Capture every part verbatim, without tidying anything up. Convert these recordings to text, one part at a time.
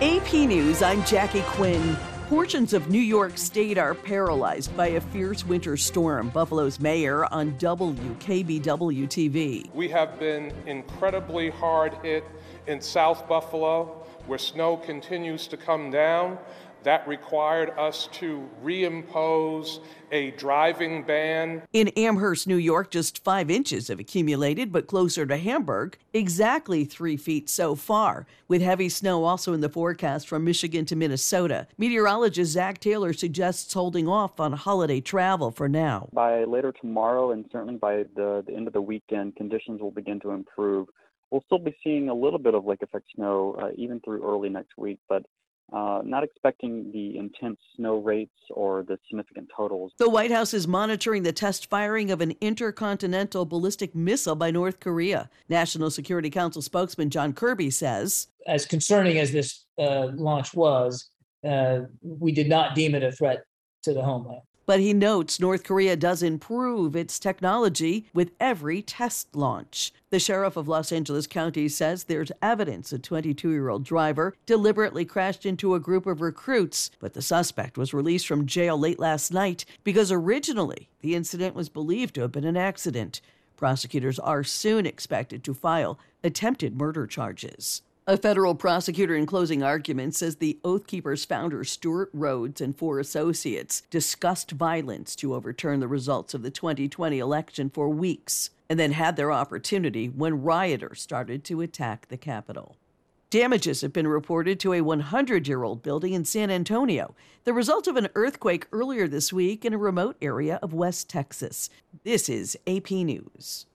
A P News, I'm Jackie Quinn. Portions of New York State are paralyzed by a fierce winter storm. Buffalo's mayor on W K B W T V. We have been incredibly hard hit in South Buffalo, where snow continues to come down. That required us to reimpose a driving ban. In Amherst, New York, just five inches have accumulated, but closer to Hamburg, exactly three feet so far, with heavy snow also in the forecast from Michigan to Minnesota. Meteorologist Zach Taylor suggests holding off on holiday travel for now. By later tomorrow and certainly by the, the end of the weekend, conditions will begin to improve. We'll still be seeing a little bit of lake effect snow uh, even through early next week, but Uh, not expecting the intense snow rates or the significant totals. The White House is monitoring the test firing of an intercontinental ballistic missile by North Korea. National Security Council spokesman John Kirby says, as concerning as this uh, launch was, uh, we did not deem it a threat to the homeland. But he notes North Korea does improve its technology with every test launch. The sheriff of Los Angeles County says there's evidence a twenty-two-year-old driver deliberately crashed into a group of recruits, but the suspect was released from jail late last night because originally the incident was believed to have been an accident. Prosecutors are soon expected to file attempted murder charges. A federal prosecutor in closing arguments says the Oath Keepers founder Stuart Rhodes and four associates discussed violence to overturn the results of the twenty twenty election for weeks and then had their opportunity when rioters started to attack the Capitol. Damages have been reported to a hundred-year-old building in San Antonio, the result of an earthquake earlier this week in a remote area of West Texas. This is A P News.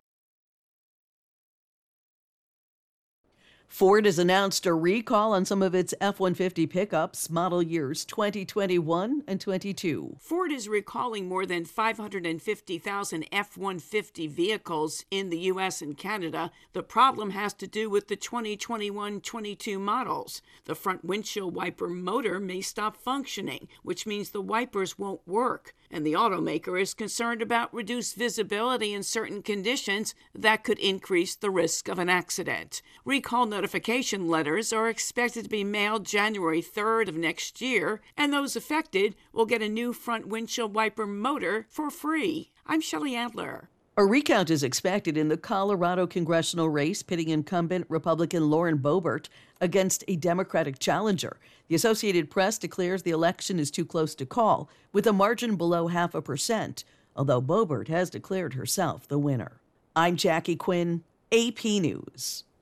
Ford has announced a recall on some of its F one fifty pickups, model years twenty twenty-one and twenty-two. Ford is recalling more than five hundred fifty thousand F one fifty vehicles in the U S and Canada. The problem has to do with the twenty twenty-one twenty-two models. The front windshield wiper motor may stop functioning, which means the wipers won't work. And the automaker is concerned about reduced visibility in certain conditions that could increase the risk of an accident. Recall notification letters are expected to be mailed January third of next year, and those affected will get a new front windshield wiper motor for free. I'm Shelley Adler. A recount is expected in the Colorado congressional race pitting incumbent Republican Lauren Boebert against a Democratic challenger. The Associated Press declares the election is too close to call, with a margin below half a percent, although Boebert has declared herself the winner. I'm Jackie Quinn, A P News.